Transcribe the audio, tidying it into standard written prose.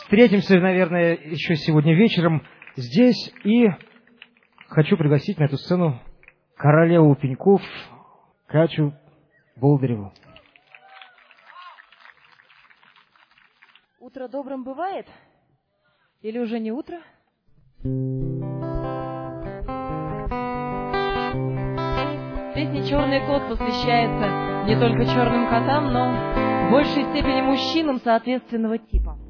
встретимся, наверное, еще сегодня вечером здесь. И хочу пригласить на эту сцену королеву пеньков Катю Болдыреву. Утро добрым бывает? Или уже не утро? Песня «Черный кот» посвящается не только черным котам, но в большей степени мужчинам соответственного типа.